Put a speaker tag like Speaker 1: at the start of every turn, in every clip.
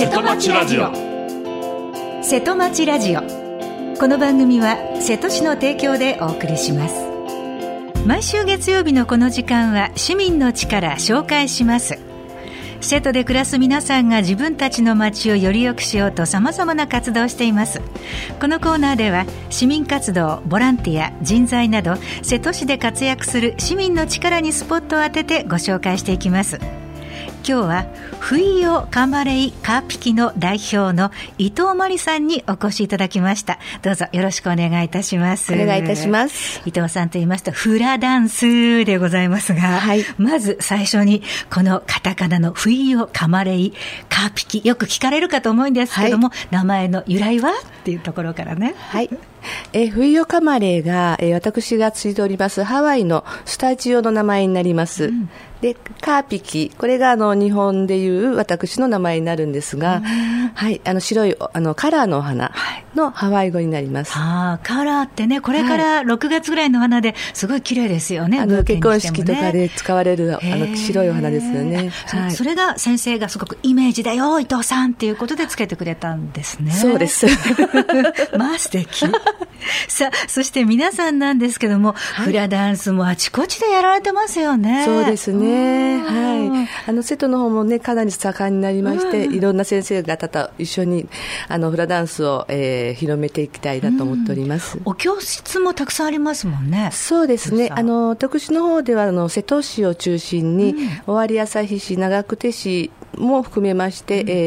Speaker 1: 瀬戸町ラジオ。
Speaker 2: 瀬戸町ラジオ。この番組は瀬戸市の提供でお送りします。毎週月曜日のこの時間は市民の力紹介します。瀬戸で暮らす皆さんが自分たちの街をより良くしようと様々な活動をしています。このコーナーでは市民活動、ボランティア、人材など瀬戸市で活躍する市民の力にスポットを当ててご紹介していきます。今日はふいよかまれいカーピキの代表の伊藤真理さんにお越しいただきました。どうぞよろしくお願いいたします。
Speaker 3: お願いいたします。
Speaker 2: 伊藤さんと言いますとフラダンスでございますが、はい、まず最初にこのカタカナのふいよかまれいカーピキ、よく聞かれるかと思うんですけども、はい、名前の由来はっていうところからね。
Speaker 3: はい。ふいよかまれいが、私が継いでおりますハワイのスタジオの名前になります。でカーピキ、これが日本でいう私の名前になるんですが、はい、白いカラーのお花のハワイ語になります。
Speaker 2: カラーってね、これから6月ぐらいの花ですごい綺麗ですよね。
Speaker 3: 結婚式とかで使われる白いお花ですよね。
Speaker 2: はい、それが先生がすごくイメージだよ伊藤さんっていうことでつけてくれたんですね。
Speaker 3: そうです
Speaker 2: まあ素敵さあ、そして皆さんなんですけども、はい、フラダンスもあちこちでやられてますよね。
Speaker 3: そうですね、はい、瀬戸の方もねかなり盛んになりまして、いろんな先生方と一緒にフラダンスを、広めていきたいなと思っております。
Speaker 2: お教室もたくさんありますもんね。
Speaker 3: そうですね、徳島の方では瀬戸市を中心に、尾張旭市、長久手市も含めまして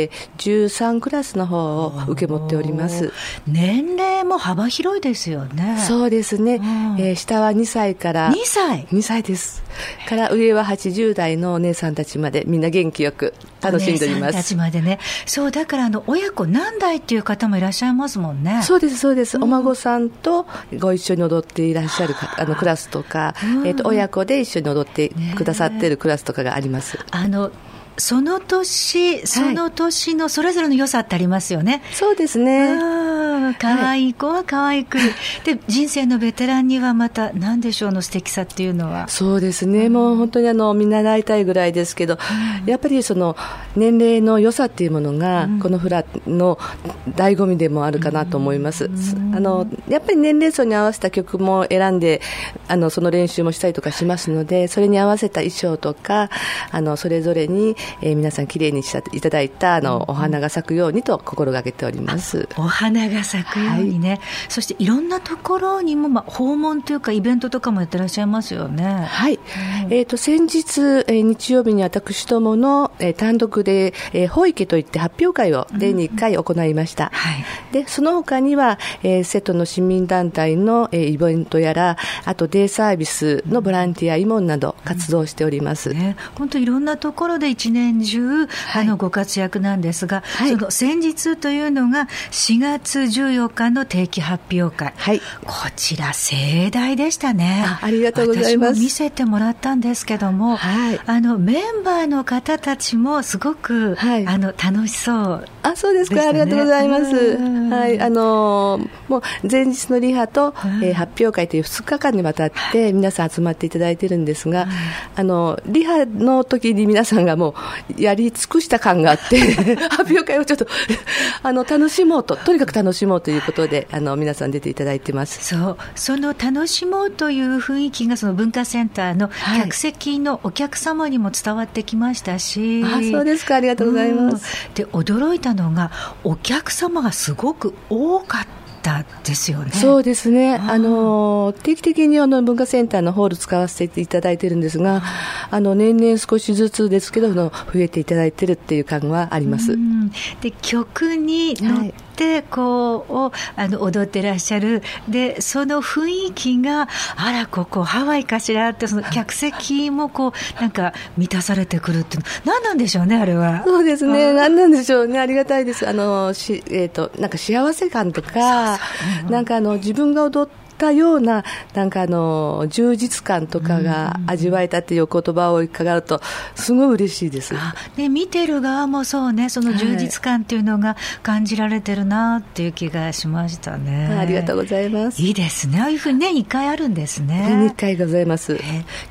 Speaker 3: 、13クラスの方を受け持っております。
Speaker 2: 年齢も幅広いですよね。
Speaker 3: そうですね、下は2歳から2歳ですから上は80代のお姉さんたちまでみんな元気よく楽しんでおります。お姉さんた
Speaker 2: ちまでね。そうだから親子何代っていう方もいらっしゃいますもんね。
Speaker 3: そうですそうです、お孫さんとご一緒に踊っていらっしゃるクラスとか、親子で一緒に踊ってくださっているクラスとかがあります。
Speaker 2: その年のそれぞれの良さってありますよね。
Speaker 3: そうですね。
Speaker 2: 可愛い子は可愛く、で人生のベテランにはまた何でしょうの素敵さっていうのは。
Speaker 3: そうですね、もう本当に見習いたいぐらいですけど、やっぱりその年齢の良さっていうものが、このフラの醍醐味でもあるかなと思います。やっぱり年齢層に合わせた曲も選んでその練習もしたりとかしますので、それに合わせた衣装とかそれぞれに皆さんきれいにしていただいたお花が咲くようにと心がけております。
Speaker 2: お花が咲くようにね、はい、そしていろんなところにも、訪問というかイベントとかもやってらっしゃいますよね。
Speaker 3: はい、先日、日曜日に私どもの、単独で、保育といって発表会を年に1回行いました。はい、でその他には、瀬戸の市民団体の、イベントやら、あとデイサービスのボランティア、慰問など活動しております。
Speaker 2: 本当いろんなところで一年中、ご活躍なんですが、その先日というのが4月14日の定期発表会、こちら盛大でしたね。
Speaker 3: ありがとうございます。
Speaker 2: 私も見せてもらったんですけども、メンバーの方たちもすごく、楽しそうでしたね。
Speaker 3: そうですか、ありがとうございます。もう前日のリハと、発表会という2日間にわたって皆さん集まっていただいてるんですが、リハの時に皆さんがもうやり尽くした感があって発表会をちょっと楽しもうとにかく楽しもうということで皆さん出ていただいてます。
Speaker 2: その楽しもうという雰囲気がその文化センターの客席のお客様にも伝わってきましたし、
Speaker 3: そうですか、ありがとうございます。
Speaker 2: で驚いたのがお客様がすごく多かったですよね。
Speaker 3: そうですね、定期的に文化センターのホール使わせていただいているんですが、年々少しずつですけど増えていただいているっていう感はあります。
Speaker 2: で曲に乗って踊ってらっしゃる。でその雰囲気がここハワイかしらって、その客席もなんか満たされてくるっていうの何なんでしょうね、あれは。
Speaker 3: そうですね、何なんでしょうね、ありがたいです。なんか幸せ感とか、なんか自分が踊ったような、なんか充実感とかが味わえたっていう言葉を伺うとすごい嬉しいです。
Speaker 2: 見てる側もそうね、その充実感っていうのが感じられてるなっていう気がしましたね。
Speaker 3: ありがとうございます。
Speaker 2: いいですね、ああいうふうに年1回あるんですね。
Speaker 3: 年1回ございます。
Speaker 2: じゃあ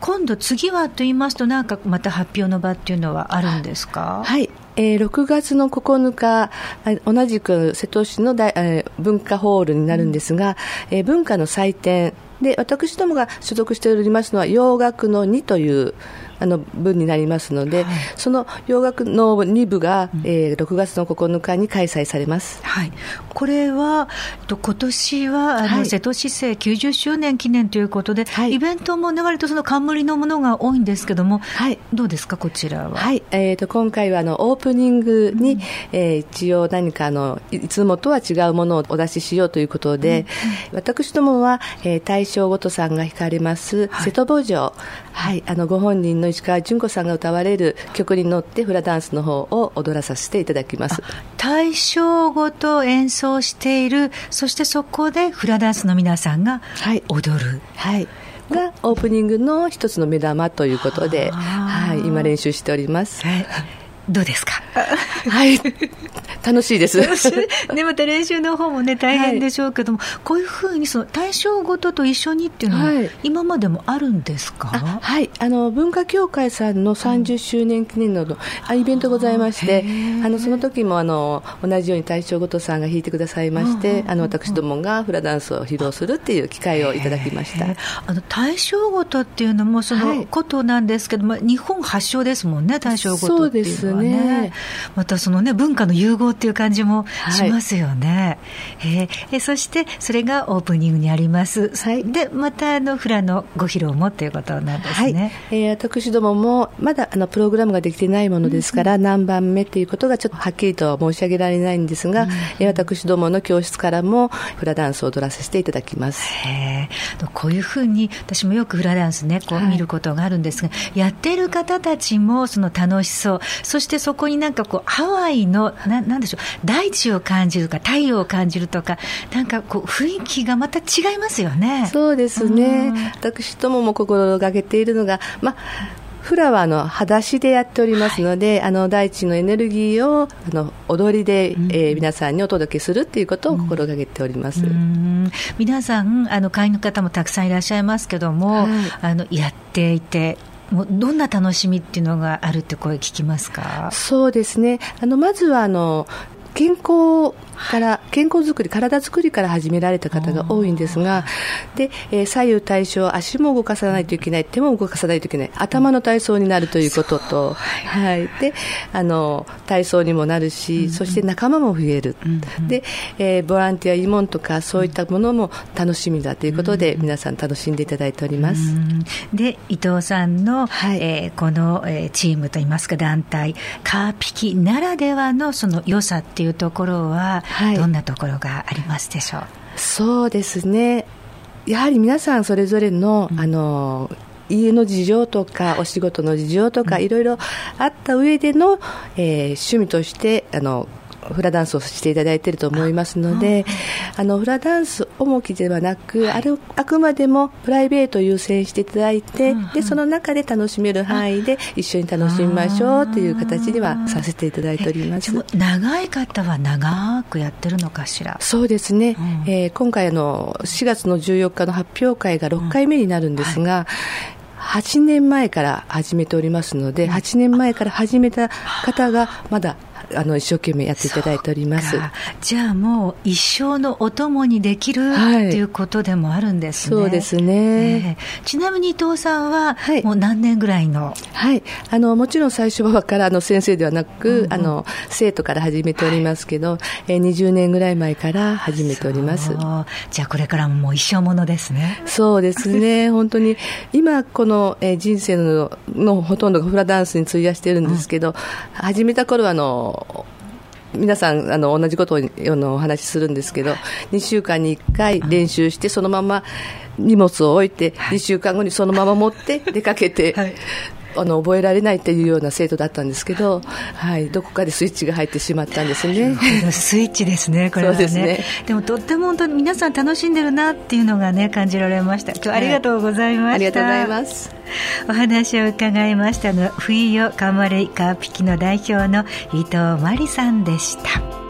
Speaker 2: 今度次はと言いますと、なんかまた発表の場っていうのはあるんですか？
Speaker 3: はい、6月の9日、同じく瀬戸市の文化ホールになるんですが、文化の祭典で、私どもが所属しておりますのは洋楽の2という部になりますので、はい、その洋楽の2部が、6月の9日に開催されます。
Speaker 2: はい、これは今年は瀬戸市政90周年記念ということで、はい、イベントも割とその冠のものが多いんですけども、はい、どうですかこちらは？はい、
Speaker 3: 今回はオープニングに、一応何かいつもとは違うものをお出ししようということで、私どもは、大正琴さんが弾かれます、瀬戸坊城、はい、ご本人の石川純子さんが歌われる曲に乗ってフラダンスの方を踊らさせていただきます。
Speaker 2: 大正琴演奏している、そしてそこでフラダンスの皆さんが踊る、
Speaker 3: はい、がオープニングの一つの目玉ということで、はい、今練習しております。
Speaker 2: どうですか？
Speaker 3: はい、楽しいです。
Speaker 2: でまた練習の方もね大変でしょうけども、こういうふうにその大正琴と一緒にっていうのは今までもあるんですか？
Speaker 3: はい、文化協会さんの30周年記念のイベントございまして、その時も同じように大正琴さんが弾いてくださいまして、私どもがフラダンスを披露するっていう機会をいただきました。
Speaker 2: 大正琴っていうのもその琴なんですけども、日本発祥ですもんね、大正琴っていうのは。またそのね文化の融合っていう感じもしますよね。そしてそれがオープニングにあります。でまたフラのご披露もということなんですね。
Speaker 3: 私どももまだプログラムができてないものですから、何番目ということがちょっとはっきりとは申し上げられないんですが、私どもの教室からもフラダンスを踊らせていただきます。
Speaker 2: こういうふうに私もよくフラダンスねこう見ることがあるんですが、やっている方たちもその楽しそう、そしてそこになんかこうハワイのなんでしょう、大地を感じるとか太陽を感じるとか、なんかこう雰囲気がまた違いますよね。
Speaker 3: そうですね。私どもも心がけているのが、フラは裸足でやっておりますので、大地のエネルギーを踊りで、皆さんにお届けするっていうことを心がけております。
Speaker 2: 皆さん会員の方もたくさんいらっしゃいますけども、やっていてもうどんな楽しみっていうのがあるって声聞きますか？
Speaker 3: そうですね、まずは健康づくり、体づくりから始められた方が多いんですが、で、左右対称、足も動かさないといけない、手も動かさないといけない、頭の体操になるということと、はい、で体操にもなるし、そして仲間も増える、で、ボランティア慰問とかそういったものも楽しみだということで、皆さん楽しんでいただいております。
Speaker 2: で伊藤さんの、この、チームといいますか団体カーピキならではのその良さっていうところは、どんなところがありますでしょう？
Speaker 3: そうですね、やはり皆さんそれぞれの、家の事情とかお仕事の事情とか、いろいろあった上での、趣味としてフラダンスをしていただいていると思いますので、フラダンス重きではなく、あくまでもプライベートを優先していただいて、でその中で楽しめる範囲で一緒に楽しみましょうという形にはさせていただいております。
Speaker 2: 長い方は長くやってるのかしら？
Speaker 3: そうですね、今回4月の14日の発表会が6回目になるんですが、8年前から始めておりますので、8年前から始めた方がまだ一生懸命やっていただいております。
Speaker 2: じゃあもう一生のお供にできる、っていうことでもあるんですね。
Speaker 3: そうですね、
Speaker 2: ちなみに伊藤さんはもう何年ぐらいの？
Speaker 3: もちろん最初はから先生ではなく、生徒から始めておりますけど、20年ぐらい前から始めております。
Speaker 2: じゃあこれからもう一生ものですね。
Speaker 3: そうですね本当に今この人生のほとんどがフラダンスに費やしているんですけど、始めた頃は皆さん同じことをお話しするんですけど、2週間に1回練習して、そのまま荷物を置いて、2週間後にそのまま持って出かけて、覚えられないというような生徒だったんですけど、どこかでスイッチが入ってしまったんですね。
Speaker 2: スイッチですね、これはね。そうですね。でもとっても本当に皆さん楽しんでるなっていうのがね感じられました。今日はありがとうございました。
Speaker 3: ありがとうございます。
Speaker 2: お話を伺いましたのは冬よカマレイカーピキの代表の伊藤真理さんでした。